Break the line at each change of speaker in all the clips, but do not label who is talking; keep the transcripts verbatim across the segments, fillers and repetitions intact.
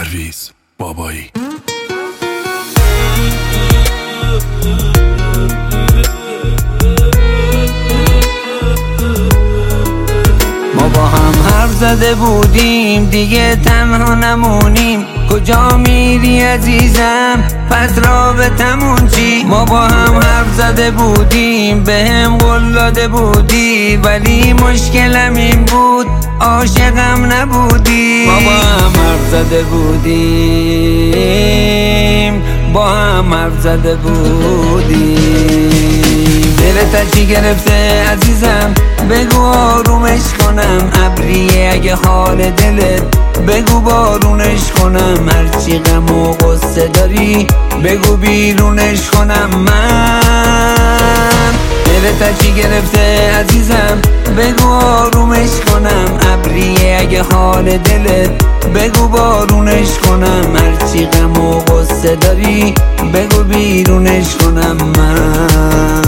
پرویز بابایی.
ما با هم حرف زده بودیم دیگه تنها نمونیم، کجا میری عزیزم پس رابطمون چی؟ ما با هم حرف زده بودیم بهم قول داده بودی، ولی مشکلم این بود عاشقم نبودی. ما با هم حرف زده بودیم با هم حرف زده بودیم. دلت چی گرفته عزیزم بگو آرومش کنم، ابریه اگه حال دلت بگو بارونش کنم، هرچی غم و غصه داری بگو بیرونش کنم. من دلت چی گرفته عزیزم بگو آرومش کنم، ابریه اگه حال دلت بگو بارونش کنم، هرچی غم و غصه داری بگو بیرونش کنم. من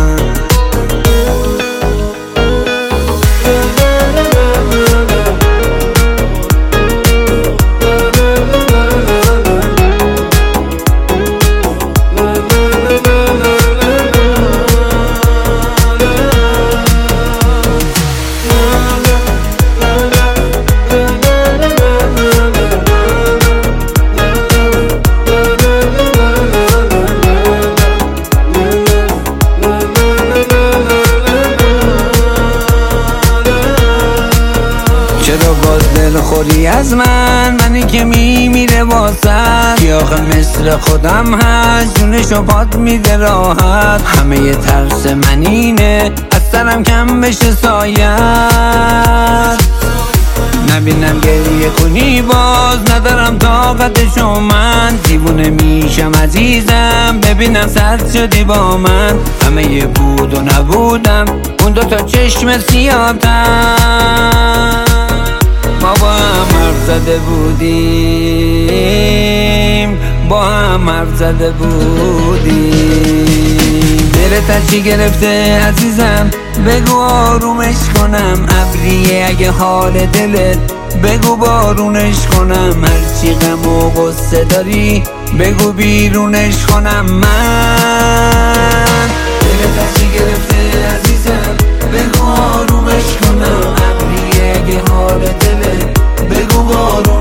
چرا باز دل خوری از من، منی که میمیره واسد، کی آخه مثل خودم هست جونشو پات میده راحت. همه ی ترس من اینه از سرم کم بشه سایت، نبینم گریه کنی باز ندارم طاقتشو، من دیوونه میشم عزیزم ببینم سرد شدی با من. همه ی بود و نبودم اون دوتا چشم سیاه‌تر. ما با هم حرف زده بودیم با هم حرف زده بودیم. دلت چی گرفته عزیزم بگو آرومش کنم، ابریه اگه حال دلت بگو بارونش کنم، هرچی غم و غصه داری بگو بیرونش کنم. من دلت چی گرفته عزیزم بگو آرومش کنم، ابریه اگه حال دلت بگو بارونش